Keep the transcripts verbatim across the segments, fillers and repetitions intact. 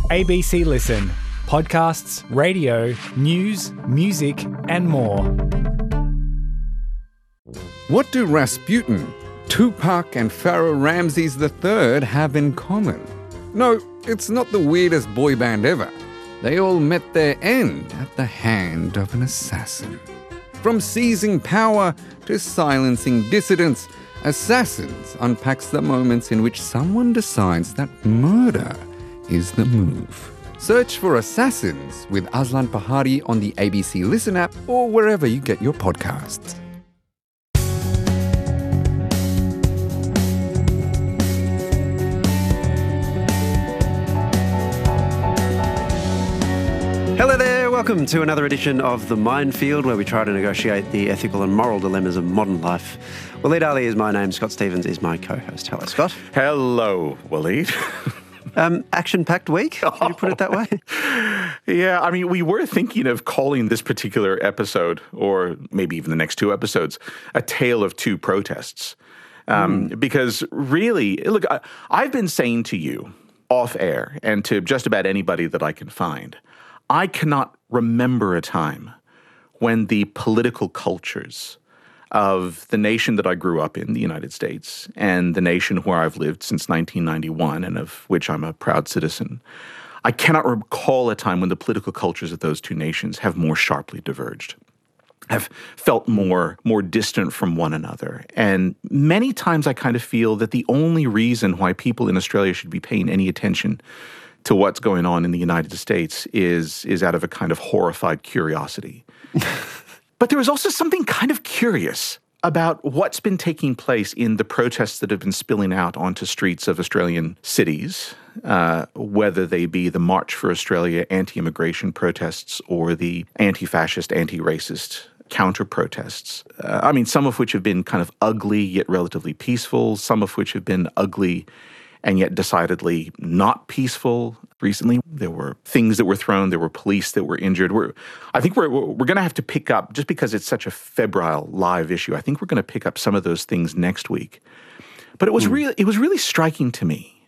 A B C Listen. Podcasts, radio, news, music and more. What do Rasputin, Tupac and Pharaoh Ramses the third have in common? No, it's not the weirdest boy band ever. They all met their end at the hand of an assassin. From seizing power to silencing dissidents, Assassins unpacks the moments in which someone decides that murder is the move. Search for Assassins with Aslan Pahari on the A B C Listen app or wherever you get your podcasts. Hello there, welcome to another edition of The Minefield, where we try to negotiate the ethical and moral dilemmas of modern life. Waleed Ali is my name, Scott Stevens is my co-host. Hello, Scott. Hello, Waleed. um, action-packed week, can you put it that way? Yeah, I mean, we were thinking of calling this particular episode, or maybe even the next two episodes, A Tale of Two Protests. Um, mm. Because really, look, I, I've been saying to you off air and to just about anybody that I can find, I cannot remember a time when the political cultures of the nation that I grew up in, the United States, and the nation where I've lived since nineteen ninety-one and of which I'm a proud citizen, I cannot recall a time when the political cultures of those two nations have more sharply diverged, have felt more, more distant from one another. And many times I kind of feel that the only reason why people in Australia should be paying any attention to what's going on in the United States is is out of a kind of horrified curiosity. But there was also something kind of curious about what's been taking place in the protests that have been spilling out onto streets of Australian cities, uh, whether they be the March for Australia anti-immigration protests or the anti-fascist, anti-racist counter-protests. Uh, I mean, some of which have been kind of ugly yet relatively peaceful, some of which have been ugly and yet decidedly not peaceful. Recently, there were things that were thrown, there were police that were injured. We're, I think we're, we're going to have to pick up, just because it's such a febrile live issue, I think we're going to pick up some of those things next week. But it was, mm. really, it was really striking to me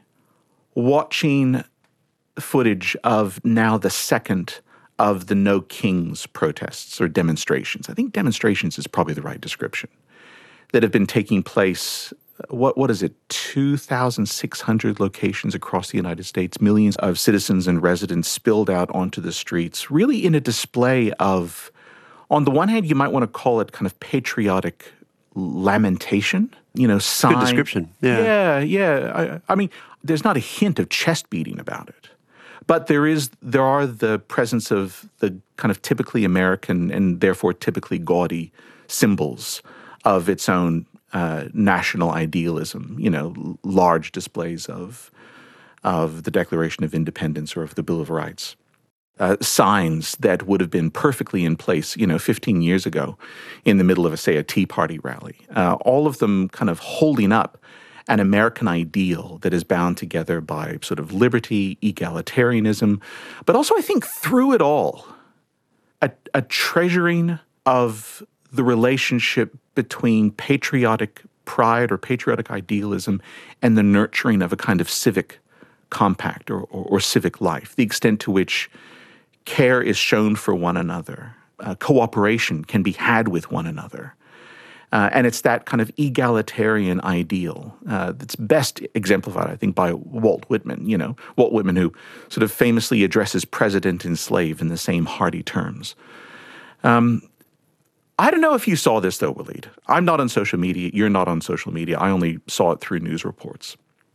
watching footage of now the second of the No Kings protests or demonstrations. I think demonstrations is probably the right description, that have been taking place. What what is it, two thousand six hundred locations across the United States, millions of citizens and residents spilled out onto the streets, really in a display of, on the one hand, you might want to call it kind of patriotic lamentation, you know, sign. Good description, yeah. Yeah, yeah. I, I mean, there's not a hint of chest beating about it. But there is, there are the presence of the kind of typically American and therefore typically gaudy symbols of its own Uh, national idealism, you know, l- large displays of of the Declaration of Independence or of the Bill of Rights, uh, signs that would have been perfectly in place, you know, fifteen years ago in the middle of, a, say, a Tea Party rally, uh, all of them kind of holding up an American ideal that is bound together by sort of liberty, egalitarianism, but also, I think, through it all, a, a treasuring of the relationship between patriotic pride or patriotic idealism and the nurturing of a kind of civic compact or, or, or civic life, the extent to which care is shown for one another, uh, cooperation can be had with one another. Uh, and it's that kind of egalitarian ideal uh, that's best exemplified, I think, by Walt Whitman, you know, Walt Whitman, who sort of famously addresses president and slave in the same hearty terms. Um, I don't know if you saw this, though, Waleed. I'm not on social media. You're not on social media. I only saw it through news reports.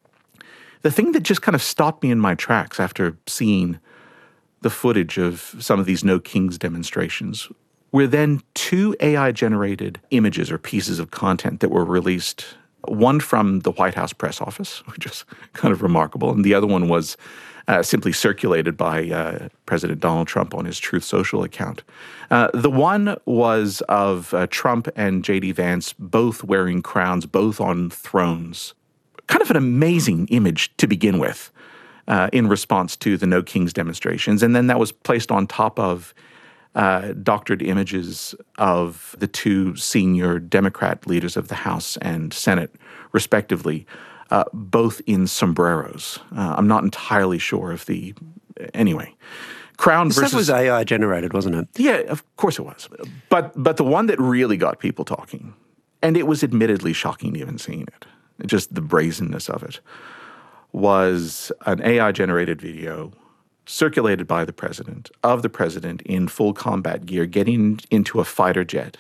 The thing that just kind of stopped me in my tracks after seeing the footage of some of these No Kings demonstrations were then two A I-generated images or pieces of content that were released, one from the White House press office, which is kind of remarkable, and the other one was Uh, simply circulated by uh, President Donald Trump on his Truth Social account. Uh, the one was of uh, Trump and J D Vance both wearing crowns, both on thrones. Kind of an amazing image to begin with uh, in response to the No Kings demonstrations. And then that was placed on top of uh, doctored images of the two senior Democrat leaders of the House and Senate, respectively, Uh, both in sombreros. Uh, I'm not entirely sure if the anyway, Crown This versus... stuff was A I generated, wasn't it? Yeah, of course it was. But but the one that really got people talking, and it was admittedly shocking even seeing it, just the brazenness of it, was an A I-generated video circulated by the president, of the president in full combat gear, getting into a fighter jet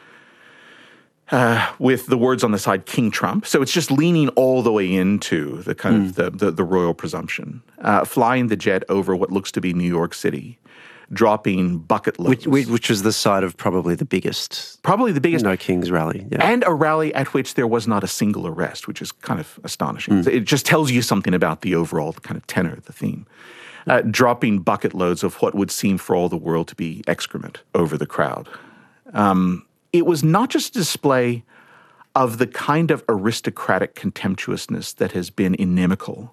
uh, with the words on the side, King Trump. So it's just leaning all the way into the kind mm. of the, the, the royal presumption, uh, flying the jet over what looks to be New York City, dropping bucket loads. Which, which was the site of probably the biggest... Probably the biggest... No Kings rally. Yeah. And a rally at which there was not a single arrest, which is kind of astonishing. Mm. It just tells you something about the overall kind of tenor of the theme. Uh, dropping bucket loads of what would seem for all the world to be excrement over the crowd. Um, it was not just a display of the kind of aristocratic contemptuousness that has been inimical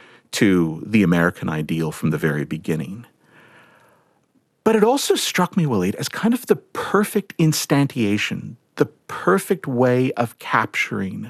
to the American ideal from the very beginning. But it also struck me, Waleed, as kind of the perfect instantiation, the perfect way of capturing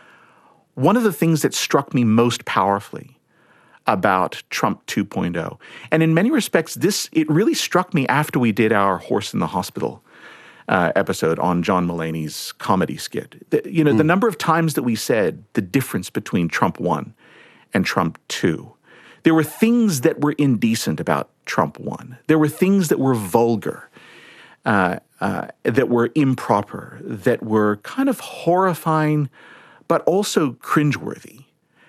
one of the things that struck me most powerfully about Trump two point oh. And in many respects, this it really struck me after we did our Horse in the Hospital uh, episode on John Mulaney's comedy skit. The, you know, mm. the number of times that we said the difference between Trump one and Trump two. There were things that were indecent about Trump one. There were things that were vulgar, uh, uh, that were improper, that were kind of horrifying, but also cringeworthy.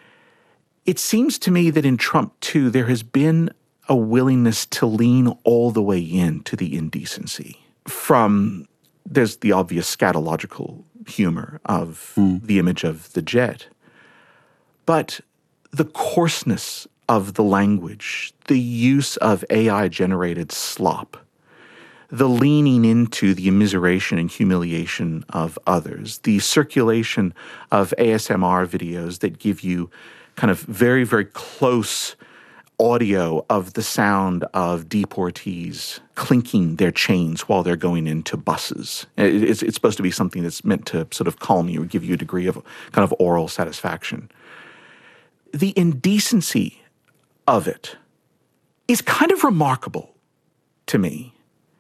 It seems to me that in Trump two, there has been a willingness to lean all the way into the indecency. From, there's the obvious scatological humor of mm. the image of the jet, but the coarseness of the language, the use of A I-generated slop, the leaning into the immiseration and humiliation of others, the circulation of A S M R videos that give you kind of very, very close audio of the sound of deportees clinking their chains while they're going into buses. It's, it's supposed to be something that's meant to sort of calm you or give you a degree of kind of oral satisfaction. The indecency of it is kind of remarkable to me.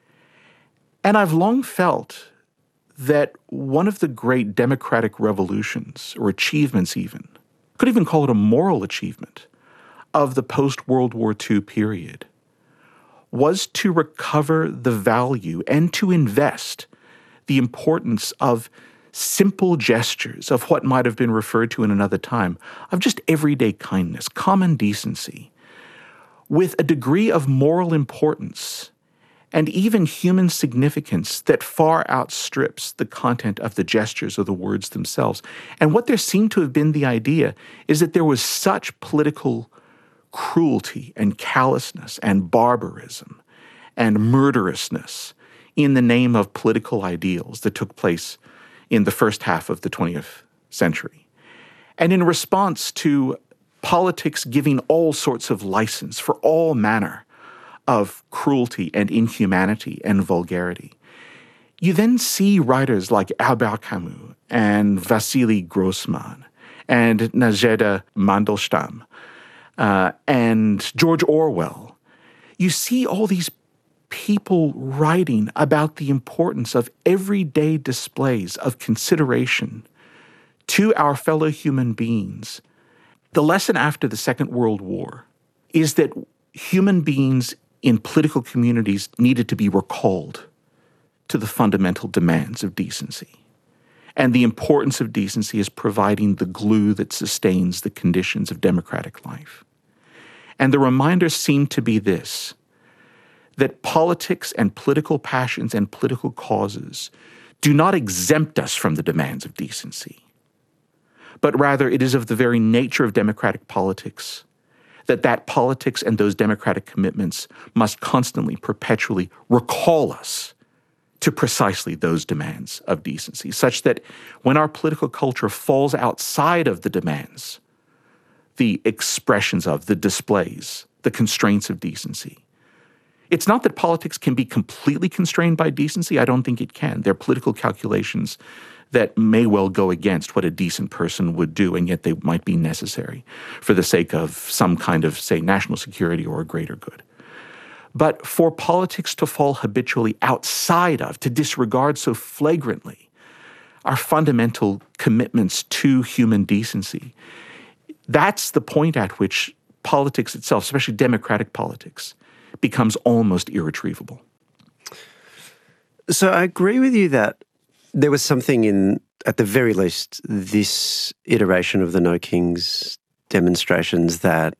And I've long felt that one of the great democratic revolutions, or achievements even, could even call it a moral achievement, of the post-World War Two period, was to recover the value and to invest the importance of simple gestures, of what might have been referred to in another time, of just everyday kindness, common decency, with a degree of moral importance and even human significance that far outstrips the content of the gestures or the words themselves. And what there seemed to have been the idea is that there was such political cruelty and callousness and barbarism and murderousness in the name of political ideals that took place in the first half of the twentieth century. And in response to politics giving all sorts of license for all manner of cruelty and inhumanity and vulgarity, you then see writers like Albert Camus and Vassili Grossman and Najeda Mandelstam uh, and George Orwell. You see all these people writing about the importance of everyday displays of consideration to our fellow human beings. The lesson after the Second World War is that human beings in political communities needed to be recalled to the fundamental demands of decency. And the importance of decency is providing the glue that sustains the conditions of democratic life. And the reminder seemed to be this, that politics and political passions and political causes do not exempt us from the demands of decency, but rather it is of the very nature of democratic politics that that politics and those democratic commitments must constantly, perpetually recall us to precisely those demands of decency, such that when our political culture falls outside of the demands, the expressions of, the displays, the constraints of decency, It's not that politics can be completely constrained by decency. I don't think it can. There are political calculations that may well go against what a decent person would do, and yet they might be necessary for the sake of some kind of, say, national security or a greater good. But for politics to fall habitually outside of, to disregard so flagrantly our fundamental commitments to human decency, that's the point at which politics itself, especially democratic politics, becomes almost irretrievable. So I agree with you that there was something in, at the very least, this iteration of the No Kings demonstrations that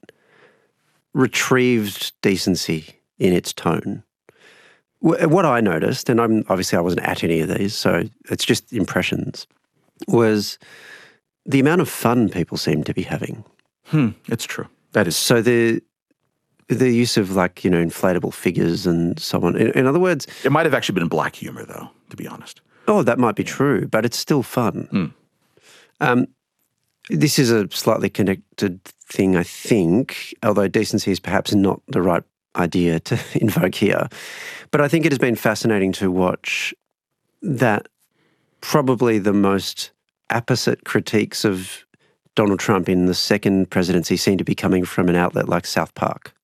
retrieved decency in its tone. What I noticed, and I'm obviously I wasn't at any of these, so it's just impressions, was the amount of fun people seemed to be having. Hmm, it's true. That is so the the use of, like, you know, inflatable figures and so on. In, in other words, it might have actually been black humor, though, to be honest. Oh, that might be true, but it's still fun. Mm. Um, this is a slightly connected thing, I think, although decency is perhaps not the right idea to invoke here. But I think it has been fascinating to watch that probably the most apposite critiques of Donald Trump in the second presidency seem to be coming from an outlet like South Park.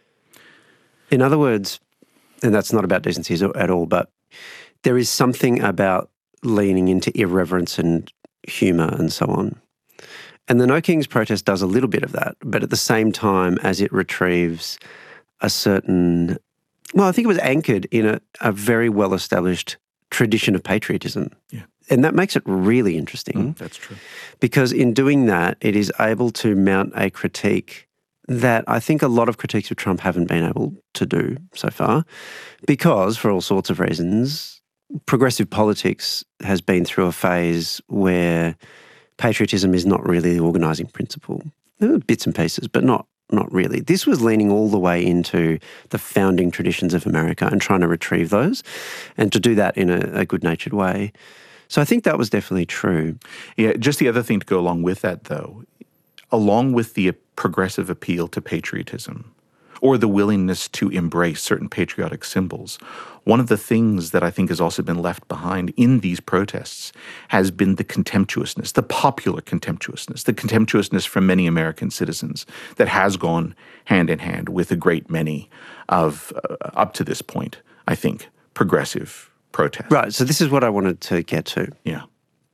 In other words, and that's not about decency at all, but there is something about leaning into irreverence and humour and so on. And the No Kings protest does a little bit of that, but at the same time as it retrieves a certain, well, I think it was anchored in a, a very well-established tradition of patriotism. Yeah. And that makes it really interesting. Mm, that's true. Because in doing that, it is able to mount a critique that I think a lot of critiques of Trump haven't been able to do so far, because for all sorts of reasons, progressive politics has been through a phase where patriotism is not really the organising principle. There are bits and pieces, but not not really. This was leaning all the way into the founding traditions of America and trying to retrieve those, and to do that in a, a good-natured way. So I think that was definitely true. Yeah, just the other thing to go along with that, though, along with the progressive appeal to patriotism, or the willingness to embrace certain patriotic symbols, one of the things that I think has also been left behind in these protests has been the contemptuousness, the popular contemptuousness, the contemptuousness from many American citizens that has gone hand in hand with a great many of, uh, up to this point, I think, progressive protests. Right, so this is what I wanted to get to. Yeah.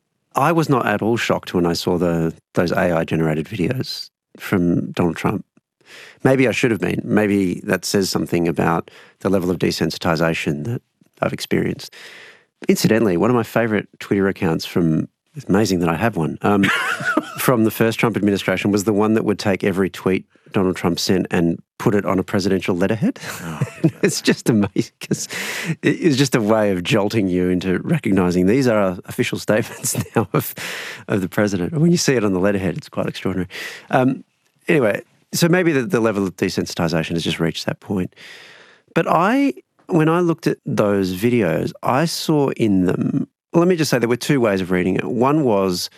I was not at all shocked when I saw the those A I-generated videos from Donald Trump. Maybe I should have been. Maybe that says something about the level of desensitization that I've experienced. Incidentally, one of my favourite Twitter accounts from, it's amazing that I have one, um, from the first Trump administration was the one that would take every tweet Donald Trump sent and put it on a presidential letterhead. Oh, it's just amazing because it's just a way of jolting you into recognising these are official statements now of, of the president. When you see it on the letterhead, it's quite extraordinary. Um, anyway, so maybe the, the level of desensitization has just reached that point. But I, when I looked at those videos, I saw in them, well, let me just say there were two ways of reading it. One was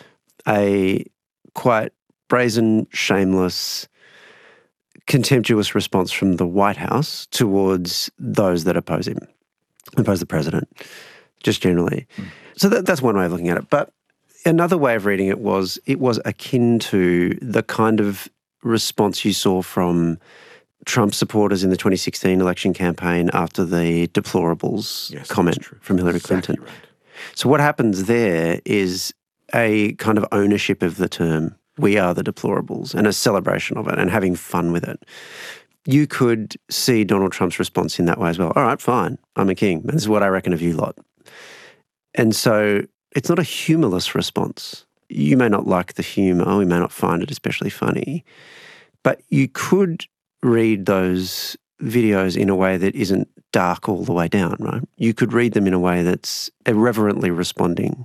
a quite brazen, shameless, contemptuous response from the White House towards those that oppose him, oppose the president, just generally. Mm. So that, that's one way of looking at it. But another way of reading it was it was akin to the kind of response you saw from Trump supporters in the twenty sixteen election campaign after the deplorables yes, comment from Hillary exactly Clinton. Right. So what happens there is a kind of ownership of the term, we are the deplorables, and a celebration of it and having fun with it. You could see Donald Trump's response in that way as well. All right, fine, I'm a king. This is what I reckon of you lot. And so it's not a humorless response. You may not like the humour, we may not find it especially funny, but you could read those videos in a way that isn't dark all the way down, right? You could read them in a way that's irreverently responding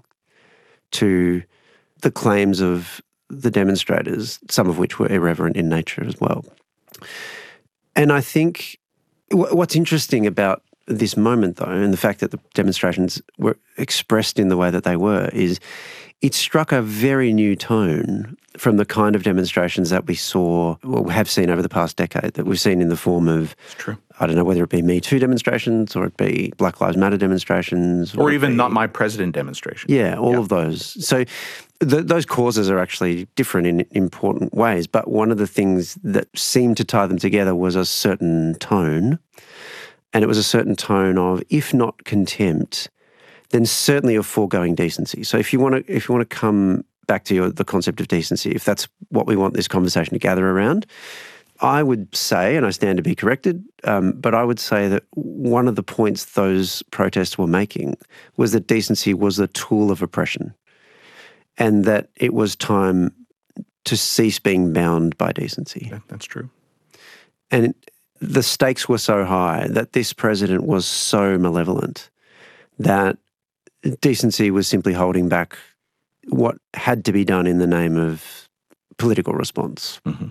to the claims of the demonstrators, some of which were irreverent in nature as well. And I think w- what's interesting about this moment, though, and the fact that the demonstrations were expressed in the way that they were, is it struck a very new tone from the kind of demonstrations that we saw, or have seen over the past decade, that we've seen in the form of, It's true. I don't know, whether it be Me Too demonstrations or it be Black Lives Matter demonstrations. Or it even be- Not My President demonstration. Yeah, all Yeah. of those. So th- those causes are actually different in important ways, but one of the things that seemed to tie them together was a certain tone, and it was a certain tone of, if not contempt, then certainly of foregoing decency. So if you want to, if you want to come back to your, the concept of decency, if that's what we want this conversation to gather around, I would say, and I stand to be corrected, um, but I would say that one of the points those protests were making was that decency was a tool of oppression, and that it was time to cease being bound by decency. That- That's true. And the stakes were so high, that this president was so malevolent, that decency was simply holding back what had to be done in the name of political response. Mhm.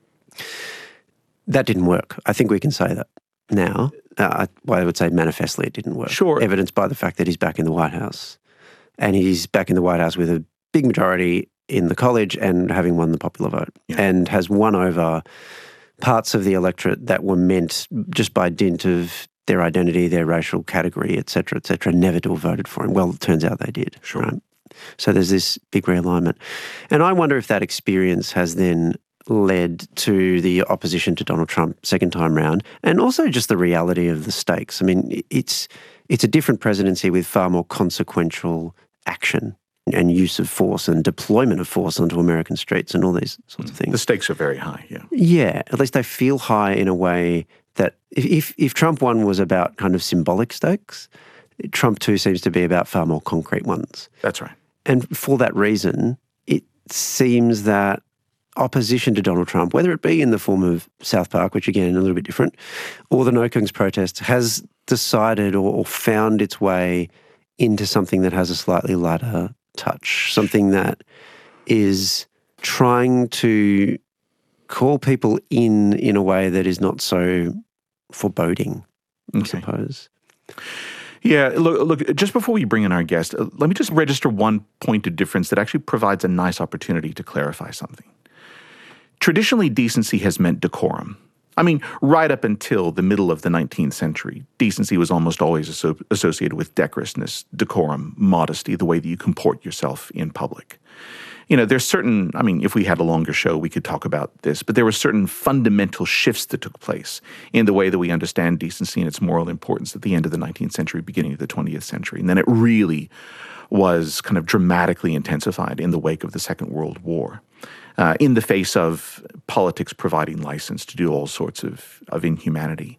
That didn't work. I think we can say that now. Uh, well, I would say manifestly it didn't work. Sure. Evidenced by the fact that he's back in the White House. And he's back in the White House with a big majority in the college and having won the popular vote. Yeah. And has won over parts of the electorate that were meant, just by dint of their identity, their racial category, et cetera, et cetera, never to have voted for him. Well, it turns out they did. Sure. Right? So there's this big realignment. And I wonder if that experience has then led to the opposition to Donald Trump second time round, and also just the reality of the stakes. I mean, it's it's a different presidency with far more consequential action and use of force and deployment of force onto American streets and all these sorts of things. The stakes are very high, yeah. Yeah, at least they feel high in a way that if, if, if Trump one was about kind of symbolic stakes, Trump two seems to be about far more concrete ones. That's right. And for that reason, it seems that opposition to Donald Trump, whether it be in the form of South Park, which again, a little bit different, or the No Kings protests, has decided or, or found its way into something that has a slightly lighter touch, something that is trying to call people in in a way that is not so foreboding, I Okay. suppose. Yeah, look, look, just before we bring in our guest, uh, let me just register one point of difference that actually provides a nice opportunity to clarify something. Traditionally, decency has meant decorum. I mean, right up until the middle of the nineteenth century, decency was almost always asso- associated with decorousness, decorum, modesty, the way that you comport yourself in public. You know, there's certain, I mean, if we had a longer show, we could talk about this, but there were certain fundamental shifts that took place in the way that we understand decency and its moral importance at the end of the nineteenth century, beginning of the twentieth century. And then it really was kind of dramatically intensified in the wake of the Second World War, uh, in the face of politics providing license to do all sorts of, of inhumanity.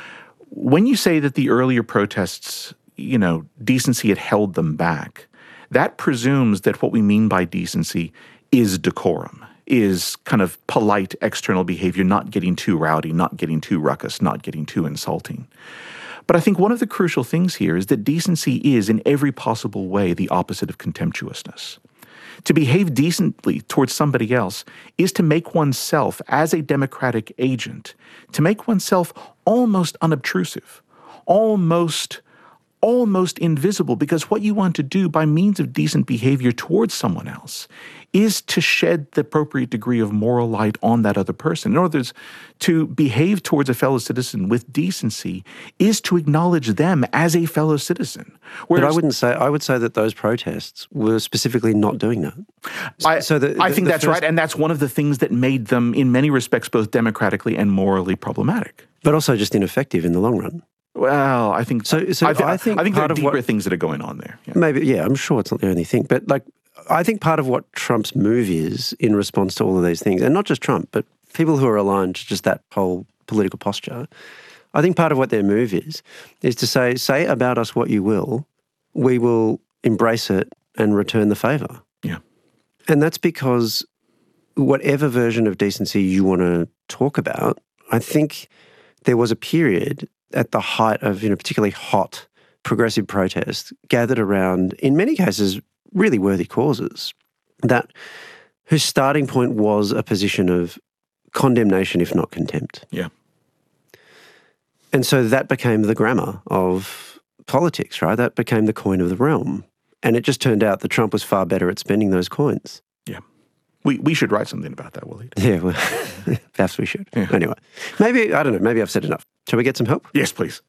When you say that the earlier protests, you know, decency had held them back, that presumes that what we mean by decency is decorum, is kind of polite external behavior, not getting too rowdy, not getting too ruckus, not getting too insulting. But I think one of the crucial things here is that decency is, in every possible way, the opposite of contemptuousness. To behave decently towards somebody else is to make oneself, as a democratic agent, to make oneself almost unobtrusive, almost almost invisible, because what you want to do by means of decent behavior towards someone else is to shed the appropriate degree of moral light on that other person. In other words, to behave towards a fellow citizen with decency is to acknowledge them as a fellow citizen. But I Whereas wouldn't say, I would say that those protests were specifically not doing that. I, So the- I the- think the that's first- right, and that's one of the things that made them, in many respects, both democratically and morally problematic. But also just ineffective in the long run. Well, I think So- so I, thi- I think I think there part are of deeper what- things that are going on there. Yeah. Maybe, yeah, I'm sure it's not the only thing. But like, I think part of what Trump's move is in response to all of these things, and not just Trump, but people who are aligned to just that whole political posture, I think part of what their move is, is to say, say about us what you will, we will embrace it and return the favour. Yeah. And that's because whatever version of decency you want to talk about, I think there was a period at the height of, you know, particularly hot progressive protest gathered around, in many cases, really worthy causes, that whose starting point was a position of condemnation, if not contempt. Yeah. And so that became the grammar of politics, right? That became the coin of the realm. And it just turned out that Trump was far better at spending those coins. Yeah. We we should write something about that, Waleed. Yeah, well, perhaps we should. Yeah. Anyway, maybe, I don't know, maybe I've said enough. Shall we get some help? Yes, please.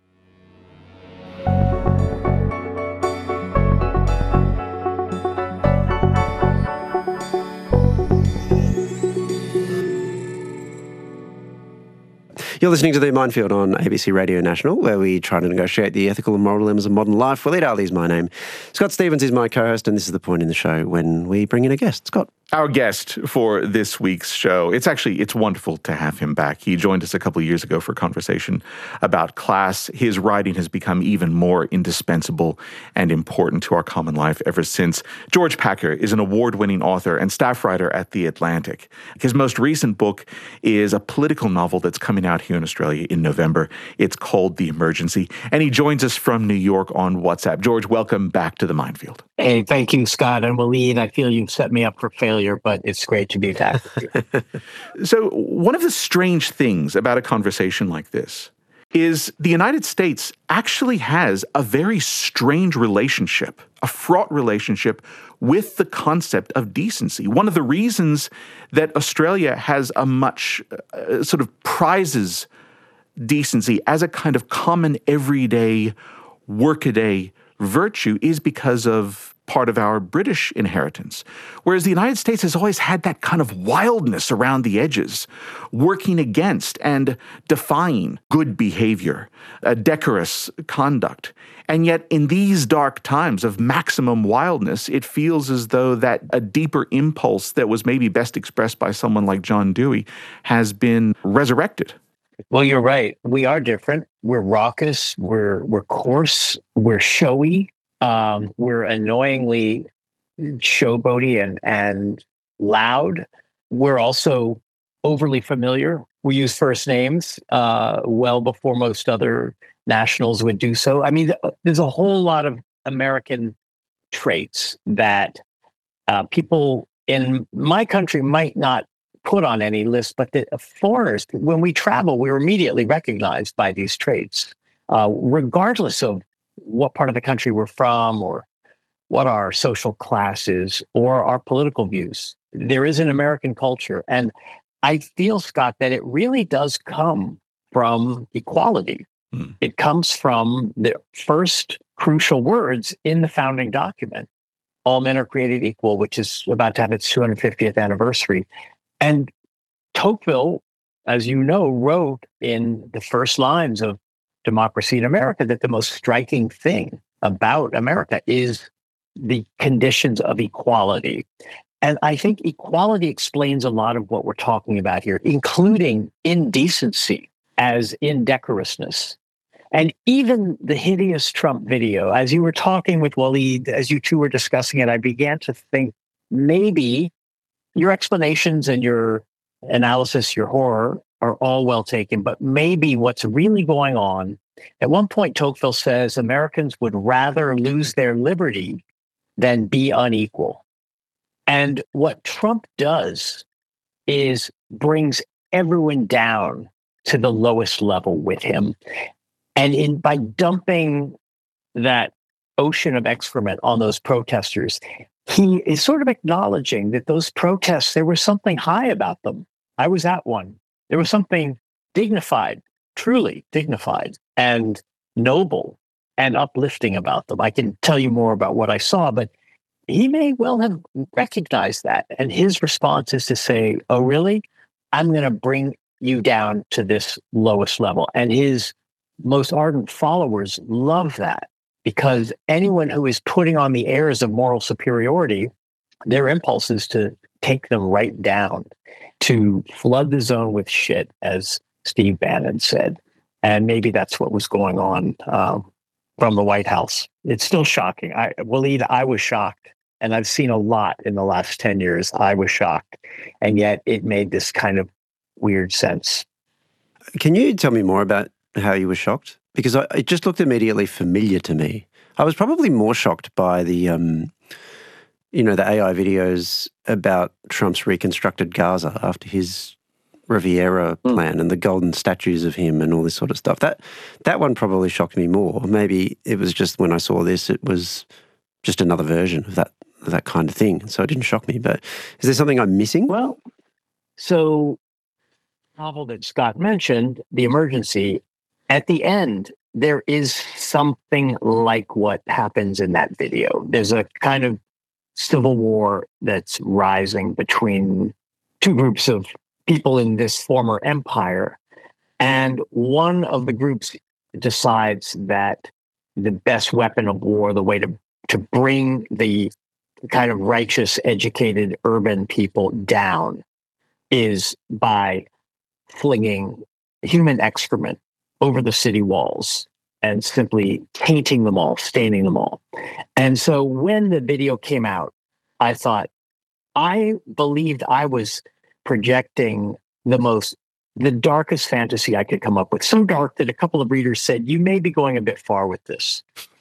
You're listening to The Minefield on A B C Radio National, where we try to negotiate the ethical and moral dilemmas of modern life. Waleed Ali is my name. Scott Stephens is my co-host, and this is the point in the show when we bring in a guest. Scott. Our guest for this week's show, it's actually, it's wonderful to have him back. He joined us a couple of years ago for a conversation about class. His writing has become even more indispensable and important to our common life ever since. George Packer is an award-winning author and staff writer at The Atlantic. His most recent book is a political novel that's coming out here in Australia in November. It's called The Emergency, and he joins us from New York on WhatsApp. George, welcome back to The Minefield. Hey, thank you, Scott and Waleed. I feel you've set me up for failure, but it's great to be back with you. So one of the strange things about a conversation like this is the United States actually has a very strange relationship, a fraught relationship with the concept of decency. One of the reasons that Australia has a much uh, sort of prizes decency as a kind of common everyday, workaday virtue is because of part of our British inheritance. Whereas the United States has always had that kind of wildness around the edges, working against and defying good behavior, a decorous conduct. And yet in these dark times of maximum wildness, it feels as though that a deeper impulse that was maybe best expressed by someone like John Dewey has been resurrected. Well, you're right. We are different. We're raucous. We're we're coarse. We're showy. Um, we're annoyingly showboaty and, and loud. We're also overly familiar. We use first names uh, well before most other nationals would do so. I mean, there's a whole lot of American traits that uh, people in my country might not put on any list, but the foreigners, when we travel, we're immediately recognized by these traits, uh, regardless of what part of the country we're from or what our social class is or our political views. There is an American culture. And I feel, Scott, that it really does come from equality. Mm. It comes from the first crucial words in the founding document. All men are created equal, which is about to have its two hundred fiftieth anniversary. And Tocqueville, as you know, wrote in the first lines of Democracy in America that the most striking thing about America is the conditions of equality. And I think equality explains a lot of what we're talking about here, including indecency as indecorousness. And even the hideous Trump video, as you were talking with Waleed, as you two were discussing it, I began to think maybe your explanations and your analysis, your horror, are all well taken, but maybe what's really going on, at one point Tocqueville says Americans would rather lose their liberty than be unequal. And what Trump does is brings everyone down to the lowest level with him. And in by dumping that ocean of excrement on those protesters, he is sort of acknowledging that those protests, there was something high about them. I was at one. There was something dignified, truly dignified and noble and uplifting about them. I can tell you more about what I saw, but he may well have recognized that. And his response is to say, oh, really? I'm going to bring you down to this lowest level. And his most ardent followers love that, because anyone who is putting on the airs of moral superiority, their impulse is to take them right down, to flood the zone with shit, as Steve Bannon said. And maybe that's what was going on um, from the White House. It's still shocking. I, Waleed, I was shocked. And I've seen a lot in the last ten years. I was shocked. And yet it made this kind of weird sense. Can you tell me more about how you were shocked? Because I, it just looked immediately familiar to me. I was probably more shocked by the, um, you know, the A I videos about Trump's reconstructed Gaza after his Riviera Mm. plan and the golden statues of him and all this sort of stuff. That that one probably shocked me more. Maybe it was just when I saw this, it was just another version of that of that kind of thing, so it didn't shock me. But is there something I'm missing? Well, so novel that Scott mentioned, The Emergency, at the end, there is something like what happens in that video. There's a kind of civil war that's rising between two groups of people in this former empire. And one of the groups decides that the best weapon of war, the way to, to bring the kind of righteous, educated, urban people down is by flinging human excrement over the city walls and simply tainting them all, staining them all. And so when the video came out, I thought, I believed I was projecting the most, the darkest fantasy I could come up with. So dark that a couple of readers said, you may be going a bit far with this.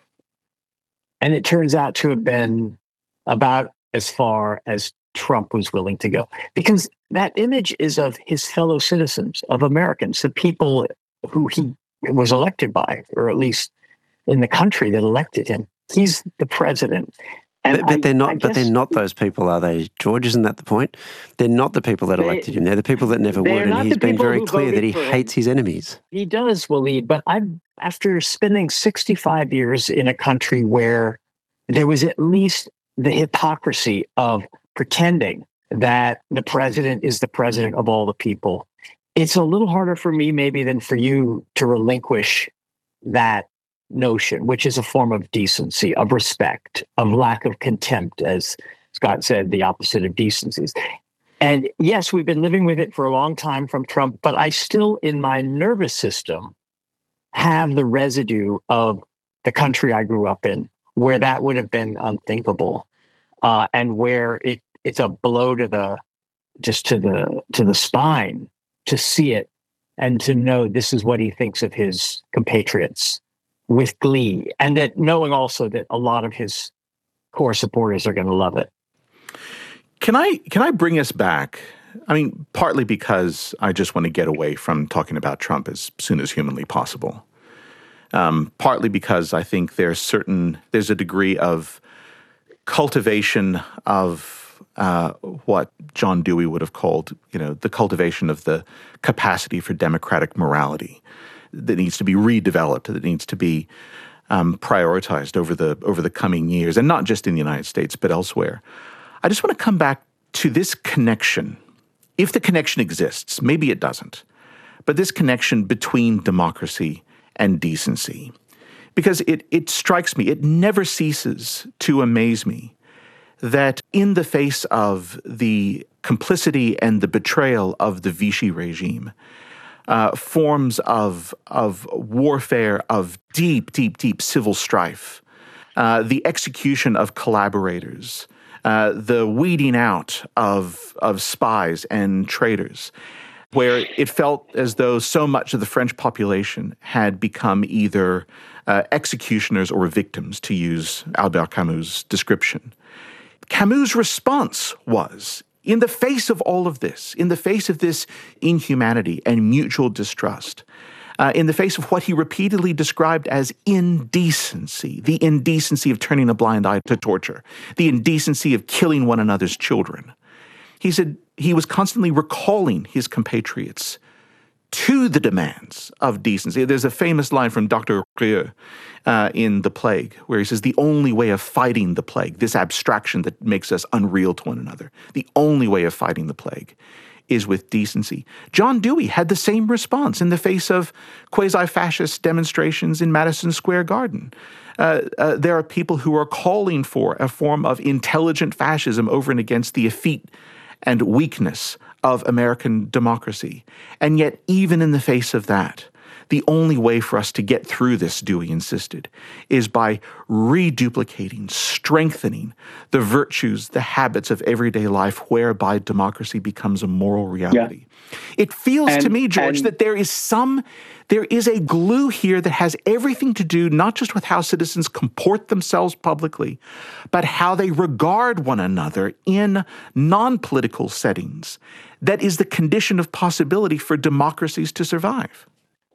And it turns out to have been about as far as Trump was willing to go. Because that image is of his fellow citizens, of Americans, the people who he was elected by, or at least in the country that elected him. He's the president. And But, but I- they're not. I But they're guess not those people, are they, George? Isn't that the point? They're not the people that They- elected him. They're the people that never they're would. not And he's the been people very who clear that voted he for him. hates his enemies. He does, Waleed, but I'm after spending sixty-five years in a country where there was at least the hypocrisy of pretending that the president is the president of all the people. It's a little harder for me maybe than for you to relinquish that notion, which is a form of decency, of respect, of lack of contempt, as Scott said, the opposite of decencies. And yes, we've been living with it for a long time from Trump, but I still, in my nervous system, have the residue of the country I grew up in, where that would have been unthinkable, uh, and where it it's a blow to the just to the to the spine to see it and to know this is what he thinks of his compatriots with glee, and that knowing also that a lot of his core supporters are going to love it. Can I can I bring us back? I mean, partly because I just want to get away from talking about Trump as soon as humanly possible. Um, partly because I think there's certain there's a degree of cultivation of uh, what John Dewey would have called, you know, the cultivation of the capacity for democratic morality that needs to be redeveloped, that needs to be um, prioritized over the over the coming years, and not just in the United States but elsewhere. I just want to come back to this connection, if the connection exists. Maybe it doesn't, but this connection between democracy and decency, because it it strikes me, it never ceases to amaze me that in the face of the complicity and the betrayal of the Vichy regime, uh, forms of of warfare, of deep, deep, deep civil strife, uh, the execution of collaborators, uh, the weeding out of of spies and traitors, where it felt as though so much of the French population had become either uh, executioners or victims, to use Albert Camus' description. Camus' response was, in the face of all of this, in the face of this inhumanity and mutual distrust, uh, in the face of what he repeatedly described as indecency, the indecency of turning a blind eye to torture, the indecency of killing one another's children, he said he was constantly recalling his compatriots to the demands of decency. There's a famous line from Doctor Rieu uh, in The Plague, where he says, the only way of fighting the plague, this abstraction that makes us unreal to one another, the only way of fighting the plague is with decency. John Dewey had the same response in the face of quasi-fascist demonstrations in Madison Square Garden. Uh, uh, there are people who are calling for a form of intelligent fascism over and against the effete and weakness of American democracy. And yet, even in the face of that, the only way for us to get through this, Dewey insisted, is by reduplicating, strengthening the virtues, the habits of everyday life whereby democracy becomes a moral reality. Yeah. It feels and, to me, George, and, that there is some, there is a glue here that has everything to do not just with how citizens comport themselves publicly, but how they regard one another in non-political settings. That is the condition of possibility for democracies to survive.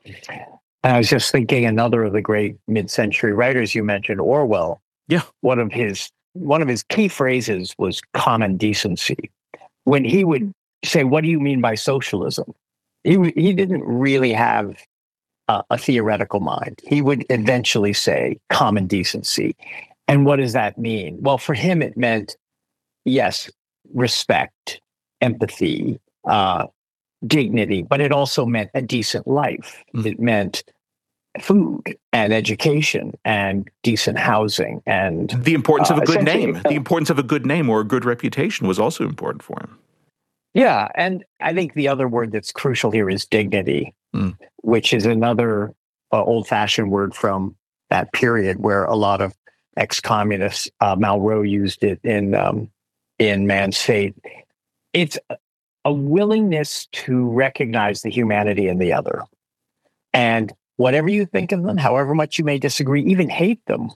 I was just thinking another of the great mid-century writers you mentioned, Orwell. Yeah. One of his one of his key phrases was common decency. When he would say, "What do you mean by socialism?" He he didn't really have a, a theoretical mind. He would eventually say common decency. And what does that mean? Well, for him, it meant, yes, respect, empathy, uh, dignity, but it also meant a decent life. Mm. It meant food and education and decent housing and the importance of uh, a good name. The importance of a good name or a good reputation was also important for him. Yeah, and I think the other word that's crucial here is dignity, mm. which is another uh, old-fashioned word from that period where a lot of ex-communists, uh, Malraux used it in um, in Man's Fate. It's a willingness to recognize the humanity in the other. And whatever you think of them, however much you may disagree, even hate them,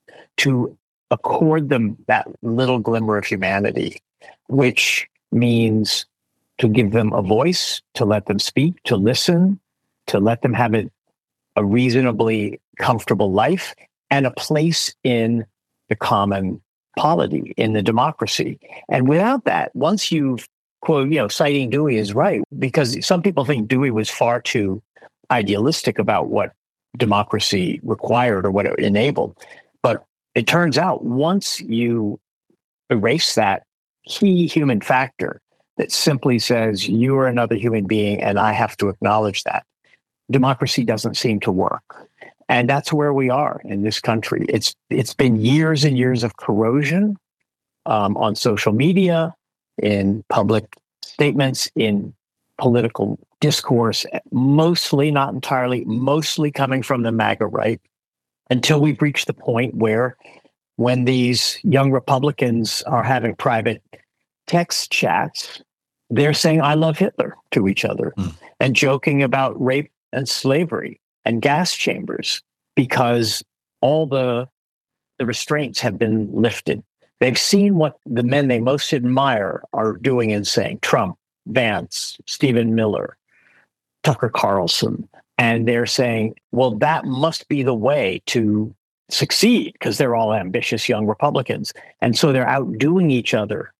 to accord them that little glimmer of humanity, which means to give them a voice, to let them speak, to listen, to let them have a, a reasonably comfortable life and a place in the common polity, in the democracy. And without that, once you've, quote, you know, citing Dewey is right, because some people think Dewey was far too idealistic about what democracy required or what it enabled. But it turns out once you erase that key human factor that simply says you are another human being and I have to acknowledge that, democracy doesn't seem to work. And that's where we are in this country. It's it's been years and years of corrosion um, on social media, in public statements, in political discourse, mostly, not entirely, mostly coming from the MAGA right, until we've reached the point where when these young Republicans are having private text chats, they're saying, "I love Hitler" to each other mm. and joking about rape and slavery and gas chambers, because all the, the restraints have been lifted. They've seen what the men they most admire are doing and saying, Trump, Vance, Stephen Miller, Tucker Carlson, and they're saying, well, that must be the way to succeed, because they're all ambitious young Republicans. And so they're outdoing each other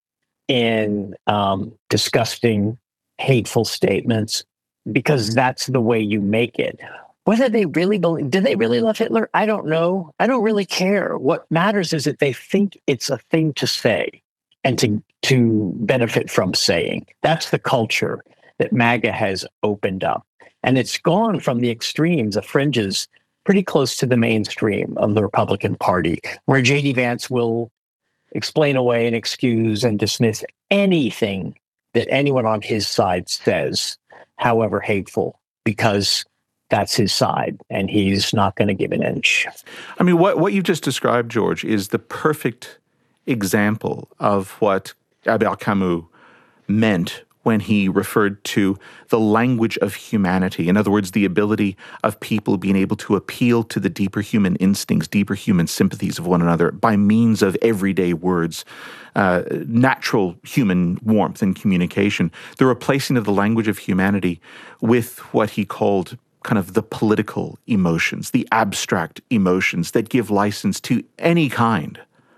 in um, disgusting, hateful statements, because that's the way you make it. Whether they really believe, do they really love Hitler? I don't know. I don't really care. What matters is that they think it's a thing to say and to, to benefit from saying. That's the culture that MAGA has opened up. And it's gone from the extremes, the fringes, pretty close to the mainstream of the Republican Party, where J D Vance will explain away and excuse and dismiss anything that anyone on his side says, however hateful, because that's his side, and he's not going to give an inch. I mean, what, what you've just described, George, is the perfect example of what Albert Camus meant when he referred to the language of humanity. In other words, the ability of people being able to appeal to the deeper human instincts, deeper human sympathies of one another by means of everyday words, uh, natural human warmth and communication, the replacing of the language of humanity with what he called kind of the political emotions, the abstract emotions that give license to any kind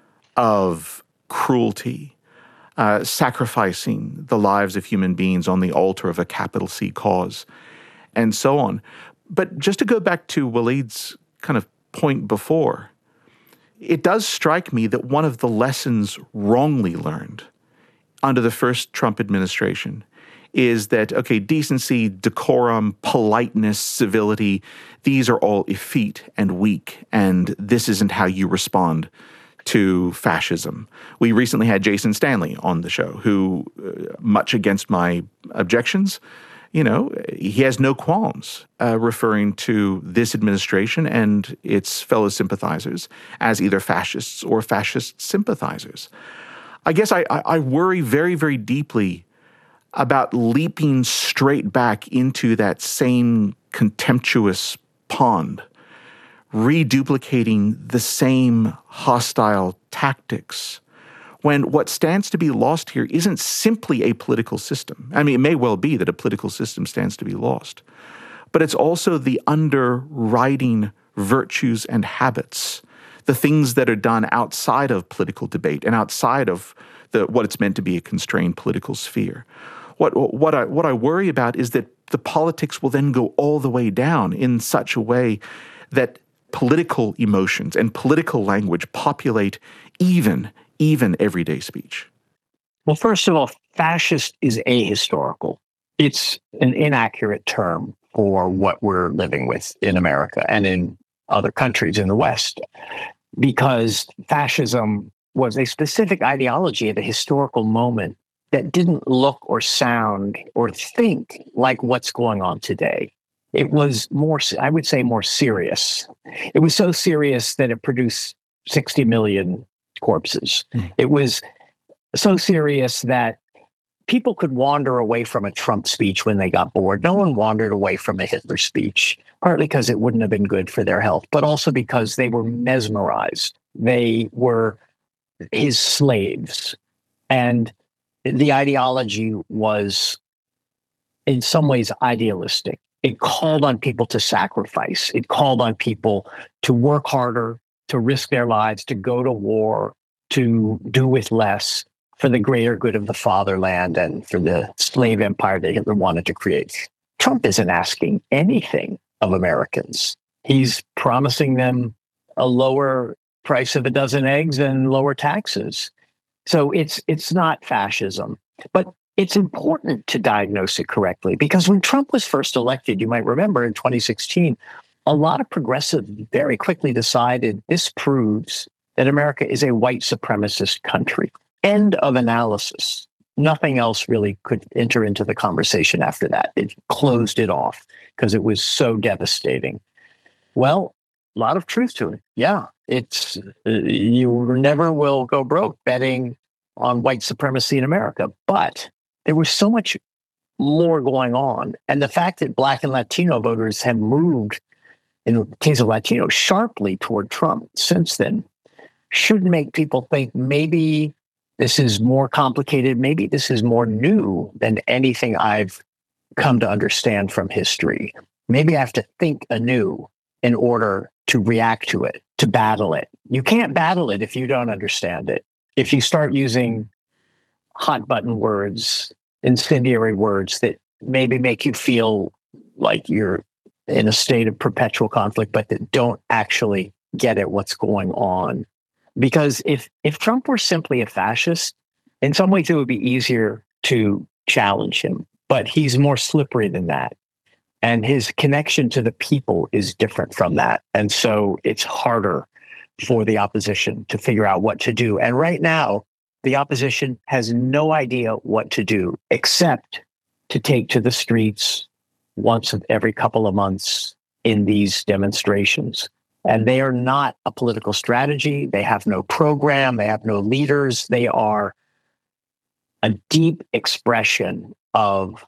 of cruelty, uh, sacrificing the lives of human beings on the altar of a capital C cause, and so on. But just to go back to Waleed's kind of point before, it does strike me that one of the lessons wrongly learned under the first Trump administration is that, okay, decency, decorum, politeness, civility, these are all effete and weak, and this isn't how you respond to fascism. We recently had Jason Stanley on the show, who, uh, much against my objections, you know, he has no qualms uh, referring to this administration and its fellow sympathizers as either fascists or fascist sympathizers. I guess I, I, I worry very, very deeply about leaping straight back into that same contemptuous pond, reduplicating the same hostile tactics, when what stands to be lost here isn't simply a political system. I mean, it may well be that a political system stands to be lost, but it's also the underwriting virtues and habits, the things that are done outside of political debate and outside of the what it's meant to be a constrained political sphere. What, what, I, what I worry about is that the politics will then go all the way down in such a way that political emotions and political language populate even even everyday speech. Well, first of all, fascist is ahistorical. It's an inaccurate term for what we're living with in America and in other countries in the West, because fascism was a specific ideology at a historical moment that didn't look or sound or think like what's going on today. It was more, I would say, more serious. It was so serious that it produced sixty million corpses. Mm. It was so serious that people could wander away from a Trump speech when they got bored. No one wandered away from a Hitler speech, partly because it wouldn't have been good for their health, but also because they were mesmerized. They were his slaves. And the ideology was, in some ways, idealistic. It called on people to sacrifice. It called on people to work harder, to risk their lives, to go to war, to do with less for the greater good of the fatherland and for the slave empire that Hitler wanted to create. Trump isn't asking anything of Americans. He's promising them a lower price of a dozen eggs and lower taxes. So it's it's not fascism. But it's important to diagnose it correctly, because when Trump was first elected, you might remember in twenty sixteen, a lot of progressives very quickly decided this proves that America is a white supremacist country. End of analysis. Nothing else really could enter into the conversation after that. It closed it off because it was so devastating. Well, a lot of truth to it. Yeah, it's uh, you never will go broke betting on white supremacy in America. But there was so much more going on. And the fact that Black and Latino voters have moved, in the case of Latino, sharply toward Trump since then, should make people think maybe this is more complicated, maybe this is more new than anything I've come to understand from history. Maybe I have to think anew in order to react to it, to battle it. You can't battle it if you don't understand it. If you start using hot button words, incendiary words that maybe make you feel like you're in a state of perpetual conflict, but that don't actually get at what's going on. Because if if Trump were simply a fascist, in some ways it would be easier to challenge him. But he's more slippery than that. And his connection to the people is different from that. And so it's harder for the opposition to figure out what to do. And right now, the opposition has no idea what to do except to take to the streets once every couple of months in these demonstrations. And they are not a political strategy. They have no program. They have no leaders. They are a deep expression of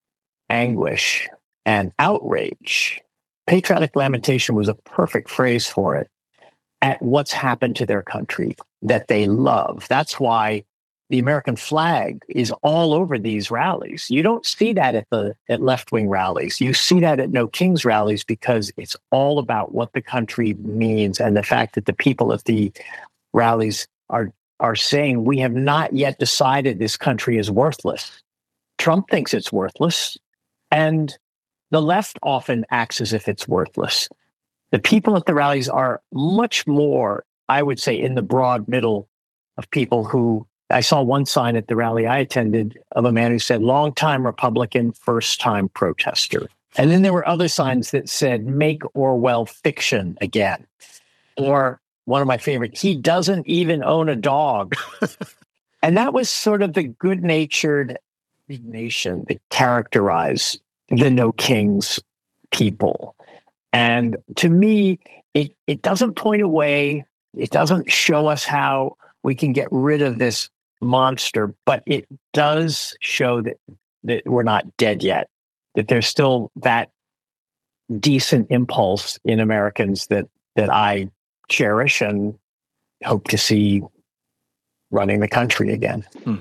anguish and outrage. Patriotic lamentation was a perfect phrase for it, at what's happened to their country that they love. That's why the American flag is all over these rallies. You don't see that at the at left-wing rallies. You see that at No Kings rallies because it's all about what the country means, and the fact that the people at the rallies are are saying, we have not yet decided this country is worthless. Trump thinks it's worthless, and the left often acts as if it's worthless. The people at the rallies are much more, I would say, in the broad middle of people who, I saw one sign at the rally I attended of a man who said, long-time Republican, first-time protester. And then there were other signs that said, make Orwell fiction again. Or one of my favorites, he doesn't even own a dog. And that was sort of the good-natured nation that characterized the No Kings people. And to me, it, it doesn't point away. It doesn't show us how we can get rid of this monster, but it does show that, that we're not dead yet, that there's still that decent impulse in Americans that, that I cherish and hope to see running the country again. Hmm.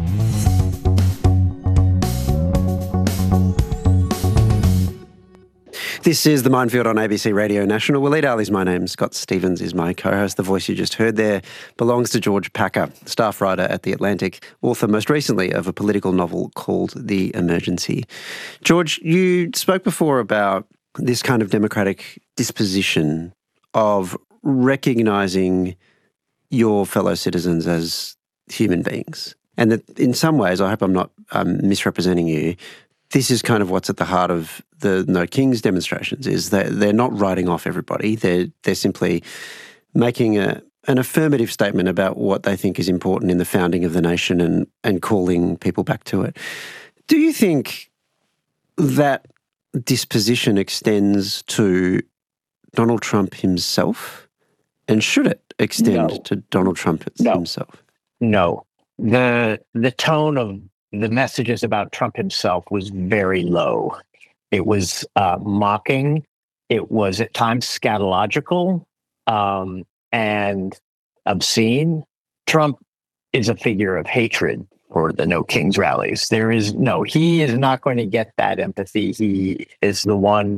This is The Minefield on A B C Radio National. Waleed Ali's my name. Scott Stevens is my co-host. The voice you just heard there belongs to George Packer, staff writer at The Atlantic, author most recently of a political novel called The Emergency. George, you spoke before about this kind of democratic disposition of recognising your fellow citizens as human beings. And that in some ways, I hope I'm not um, misrepresenting you, this is kind of what's at the heart of the No Kings demonstrations, is that they're not writing off everybody. They're, they're simply making a, an affirmative statement about what they think is important in the founding of the nation and, and calling people back to it. Do you think that disposition extends to Donald Trump himself? And should it extend No. to Donald Trump No. himself? No. The the tone of the messages about Trump himself was very low. It was uh, mocking. It was at times scatological um, and obscene. Trump is a figure of hatred for the No Kings rallies. There is no, he is not going to get that empathy. He is the one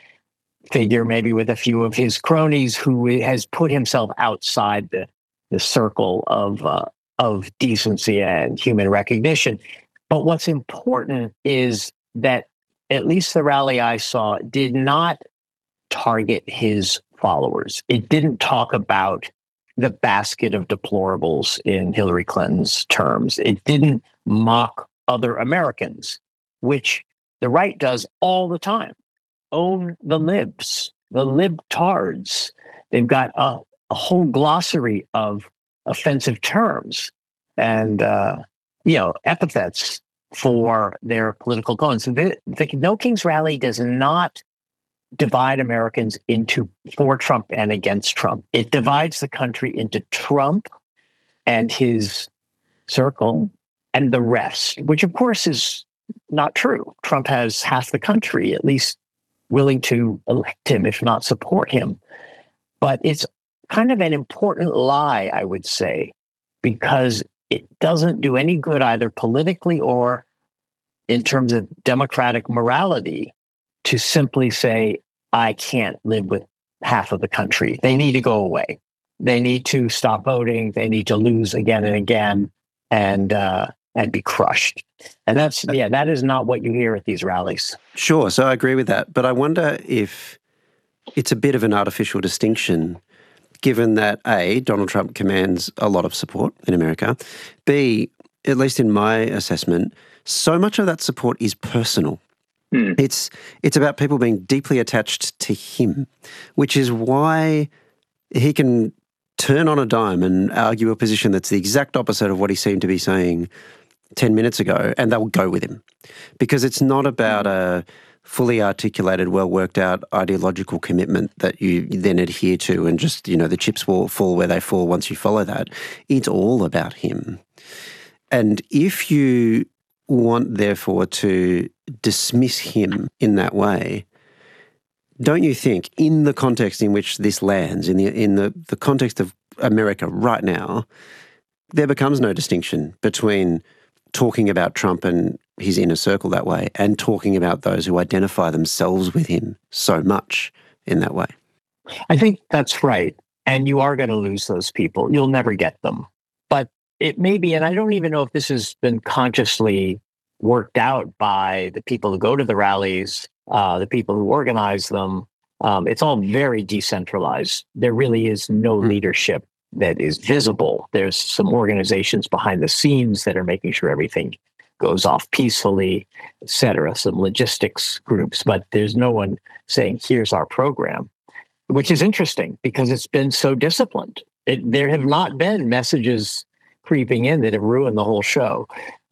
figure, maybe with a few of his cronies, who has put himself outside the, the circle of uh, of decency and human recognition. But what's important is that at least the rally I saw did not target his followers. It didn't talk about the basket of deplorables in Hillary Clinton's terms. It didn't mock other Americans, which the right does all the time. Own the libs, the libtards. They've got a, a whole glossary of offensive terms and uh, you know epithets for their political goals. The, the No Kings rally does not divide Americans into for Trump and against Trump. It divides the country into Trump and his circle and the rest, which of course is not true. Trump has half the country, at least, willing to elect him, if not support him. But it's kind of an important lie, I would say, because it doesn't do any good either politically or in terms of democratic morality to simply say, I can't live with half of the country. They need to go away. They need to stop voting. They need to lose again and again and uh, and be crushed. And that's, yeah, that is not what you hear at these rallies. Sure, so I agree with that. But I wonder if it's a bit of an artificial distinction, given that A, Donald Trump commands a lot of support in America. B, at least in my assessment, so much of that support is personal. Mm. It's it's about people being deeply attached to him, which is why he can turn on a dime and argue a position that's the exact opposite of what he seemed to be saying ten minutes ago, and they'll go with him. Because it's not about a fully articulated, well-worked-out ideological commitment that you then adhere to and just, you know, the chips will fall where they fall once you follow that. It's all about him. And if you want, therefore, to dismiss him in that way, don't you think, in the context in which this lands, in the in the, the context of America right now, there becomes no distinction between talking about Trump and his inner circle that way and talking about those who identify themselves with him so much in that way? I think that's right. And you are going to lose those people. You'll never get them. But it may be, and I don't even know if this has been consciously worked out by the people who go to the rallies, uh, the people who organize them. Um, it's all very decentralized. There really is no leadership that is visible. There's some organizations behind the scenes that are making sure everything goes off peacefully, et cetera, some logistics groups, but there's no one saying, here's our program, which is interesting because it's been so disciplined. It, there have not been messages creeping in that have ruined the whole show.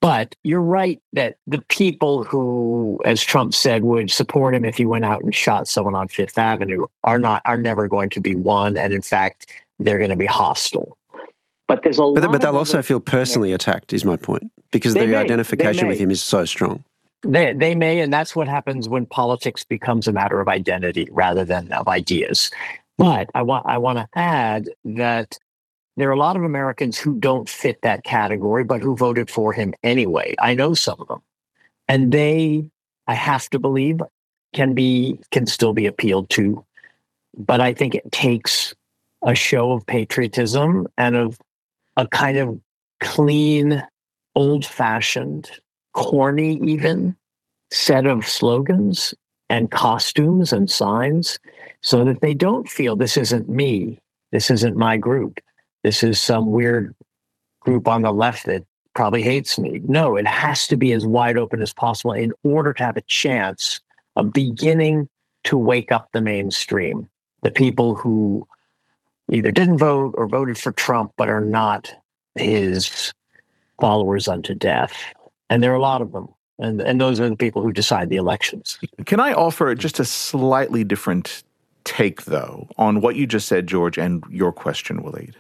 But you're right that the people who, as Trump said, would support him if he went out and shot someone on Fifth Avenue are not are never going to be won, and in fact, they're going to be hostile. But there's a but, lot but they'll of also other, feel personally attacked, is my point, because They the may, identification they with may. him is so strong. They they may, and that's what happens when politics becomes a matter of identity rather than of ideas. But I want I want to add that there are a lot of Americans who don't fit that category, but who voted for him anyway. I know some of them, and they, I have to believe, can be can still be appealed to. But I think it takes a show of patriotism and of a kind of clean, old-fashioned, corny even set of slogans and costumes and signs, so that they don't feel this isn't me, this isn't my group. This is some weird group on the left that probably hates me. No, it has to be as wide open as possible in order to have a chance of beginning to wake up the mainstream, the people who either didn't vote or voted for Trump but are not his followers unto death. And there are a lot of them. And, and those are the people who decide the elections. Can I offer just a slightly different take, though, on what you just said, George, and your question, Waleed?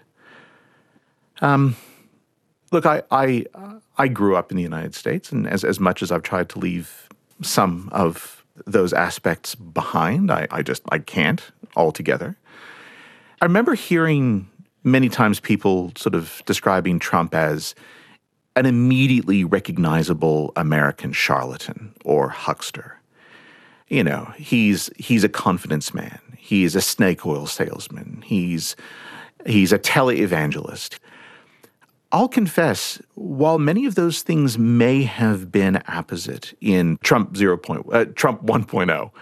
Um, look, I, I I grew up in the United States, and as, as much as I've tried to leave some of those aspects behind, I, I just I can't altogether. I remember hearing many times people sort of describing Trump as an immediately recognizable American charlatan or huckster. You know, he's he's a confidence man. He's a snake oil salesman. He's he's a televangelist. I'll confess, while many of those things may have been apposite in Trump zero point, uh, Trump one point oh,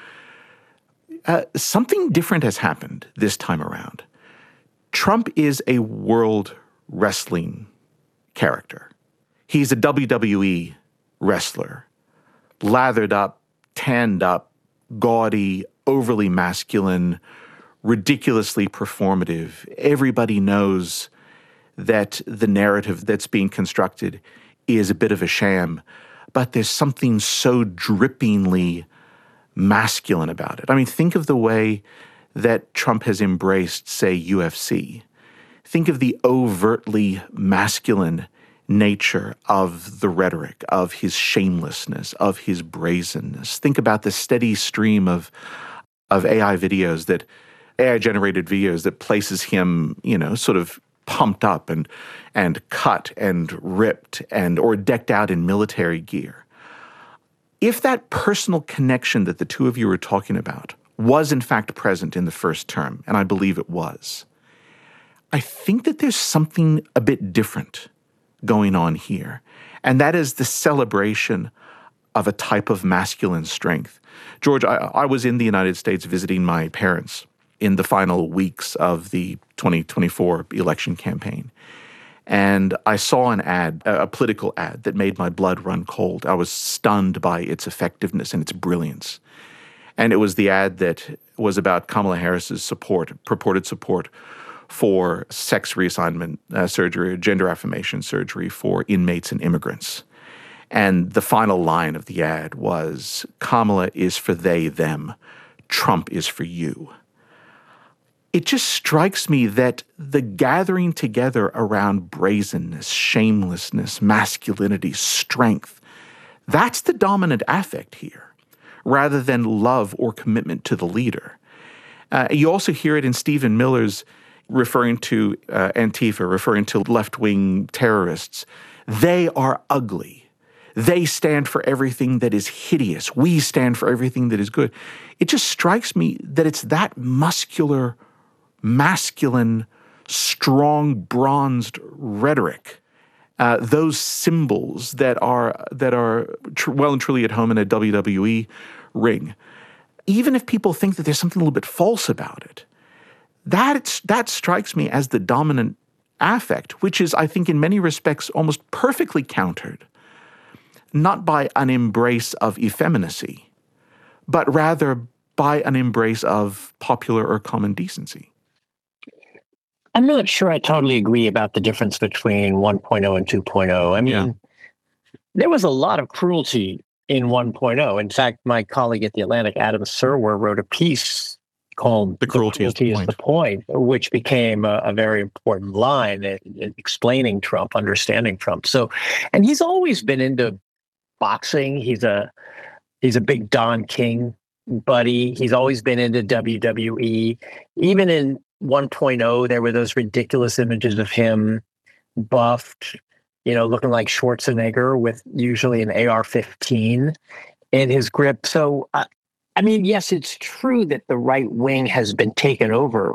uh, something different has happened this time around. Trump is a world wrestling character. He's a W W E wrestler, lathered up, tanned up, gaudy, overly masculine, ridiculously performative. Everybody knows that the narrative that's being constructed is a bit of a sham, but there's something so drippingly masculine about it. I mean, think of the way that Trump has embraced, say, U F C. Think of the overtly masculine nature of the rhetoric, of his shamelessness, of his brazenness. Think about the steady stream of of A I videos that, A I-generated videos that places him, you know, sort of pumped up and and cut and ripped and or decked out in military gear. If that personal connection that the two of you were talking about was in fact present in the first term, and I believe it was, I think that there's something a bit different going on here, and that is the celebration of a type of masculine strength. George, I, I was in the United States visiting my parents in the final weeks of the twenty twenty-four election campaign. And I saw an ad, a political ad, that made my blood run cold. I was stunned by its effectiveness and its brilliance. And it was the ad that was about Kamala Harris's support, purported support for sex reassignment uh, surgery, or gender affirmation surgery for inmates and immigrants. And the final line of the ad was, "Kamala is for they, them. Trump is for you." It just strikes me that the gathering together around brazenness, shamelessness, masculinity, strength, that's the dominant affect here, rather than love or commitment to the leader. Uh, you also hear it in Stephen Miller's referring to uh, Antifa, referring to left-wing terrorists. They are ugly. They stand for everything that is hideous. We stand for everything that is good. It just strikes me that it's that muscular, masculine, strong, bronzed rhetoric, uh, those symbols that are that are tr- well and truly at home in a W W E ring. Even if people think that there's something a little bit false about it, that that strikes me as the dominant affect, which is, I think, in many respects, almost perfectly countered, not by an embrace of effeminacy, but rather by an embrace of popular or common decency. I'm not sure I totally agree about the difference between one point oh and two point oh. I mean, There was a lot of cruelty in one point oh. In fact, my colleague at The Atlantic, Adam Serwer, wrote a piece called The Cruelty, the cruelty is, the is the Point, which became a, a very important line in, in explaining Trump, understanding Trump. So, and he's always been into boxing. He's a he's a big Don King buddy. He's always been into W W E. Even in one point oh, there were those ridiculous images of him buffed, you know, looking like Schwarzenegger with usually an A R fifteen in his grip. So, uh, I mean, yes, it's true that the right wing has been taken over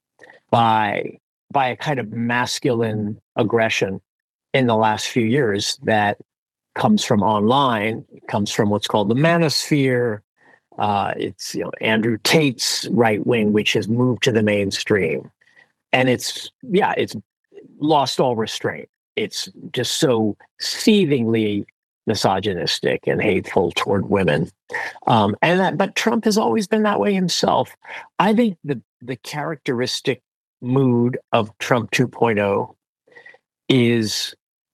by by a kind of masculine aggression in the last few years that comes from online, comes from what's called the manosphere. Uh, it's, you know, Andrew Tate's right wing, which has moved to the mainstream. And it's, yeah, it's lost all restraint. It's just so seethingly misogynistic and hateful toward women. Um, and that, but Trump has always been that way himself. I think the, the characteristic mood of Trump two point oh is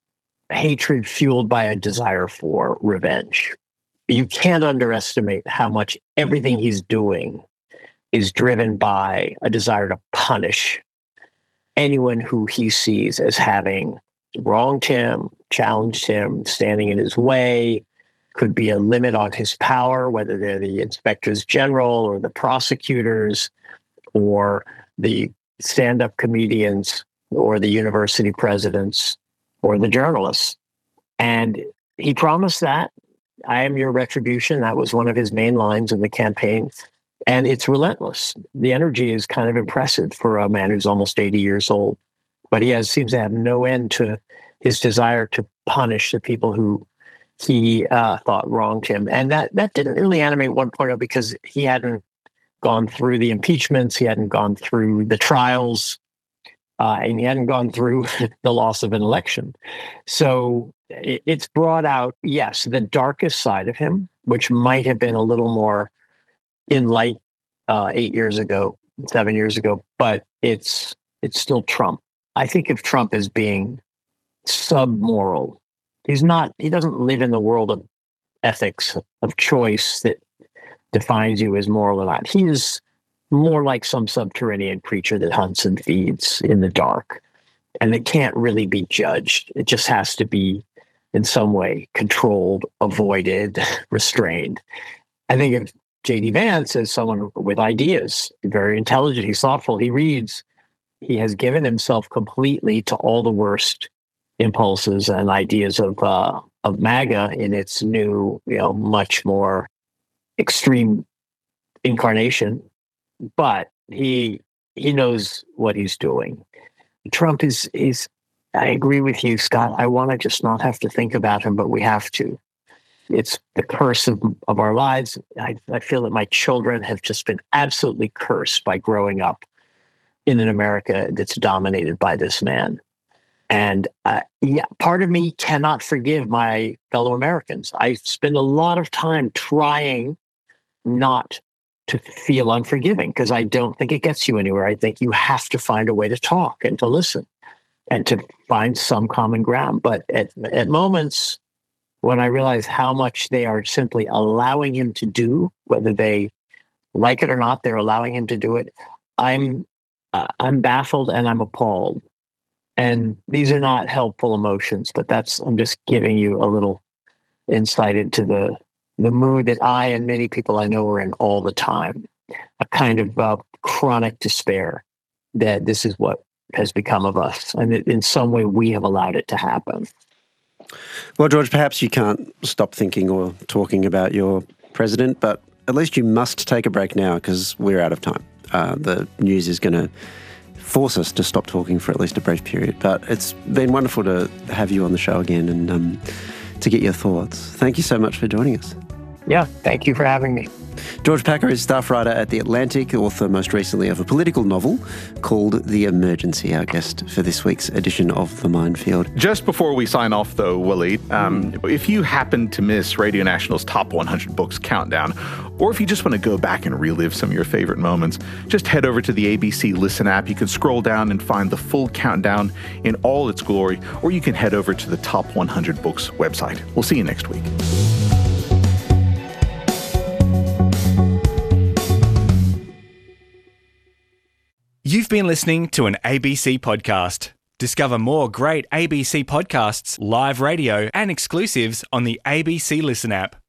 hatred fueled by a desire for revenge. You can't underestimate how much everything he's doing is driven by a desire to punish anyone who he sees as having wronged him, challenged him, standing in his way. Could be a limit on his power, whether they're the inspectors general or the prosecutors or the stand-up comedians or the university presidents or the journalists. And he promised that. I am your retribution. That was one of his main lines in the campaign. And it's relentless. The energy is kind of impressive for a man who's almost eighty years old. But he has seems to have no end to his desire to punish the people who he uh, thought wronged him. And that, that didn't really animate one point oh because he hadn't gone through the impeachments. He hadn't gone through the trials. Uh, and he hadn't gone through the loss of an election. So it, it's brought out, yes, the darkest side of him, which might have been a little more in light uh, eight years ago, seven years ago, but it's it's still Trump. I think of Trump as being sub-moral. He's not, he doesn't live in the world of ethics, of choice that defines you as moral or not. He is more like some subterranean creature that hunts and feeds in the dark. And it can't really be judged. It just has to be in some way controlled, avoided, restrained. I think of J D Vance as someone with ideas, very intelligent, he's thoughtful, he reads. He has given himself completely to all the worst impulses and ideas of uh, of MAGA in its new, you know, much more extreme incarnation. But he he knows what he's doing. Trump is is. I agree with you, Scott. I want to just not have to think about him, but we have to. It's the curse of, of our lives. I, I feel that my children have just been absolutely cursed by growing up in an America that's dominated by this man. And uh, yeah, part of me cannot forgive my fellow Americans. I spend a lot of time trying not to feel unforgiving because I don't think it gets you anywhere. I think you have to find a way to talk and to listen and to find some common ground. But at, at moments when I realize how much they are simply allowing him to do, whether they like it or not, they're allowing him to do it, I'm uh, I'm baffled and I'm appalled. And these are not helpful emotions, but that's, I'm just giving you a little insight into the the mood that I and many people I know are in all the time, a kind of uh, chronic despair that this is what has become of us. And in some way, we have allowed it to happen. Well, George, perhaps you can't stop thinking or talking about your president, but at least you must take a break now because we're out of time. Uh, the news is going to force us to stop talking for at least a brief period. But it's been wonderful to have you on the show again and um, to get your thoughts. Thank you so much for joining us. Yeah, thank you for having me. George Packer is staff writer at The Atlantic, author most recently of a political novel called The Emergency, our guest for this week's edition of The Minefield. Just before we sign off, though, Willie, um, mm. if you happen to miss Radio National's Top one hundred Books Countdown, or if you just want to go back and relive some of your favorite moments, just head over to the A B C Listen app. You can scroll down and find the full countdown in all its glory, or you can head over to the Top one hundred Books website. We'll see you next week. You've been listening to an A B C podcast. Discover more great A B C podcasts, live radio, and exclusives on the A B C Listen app.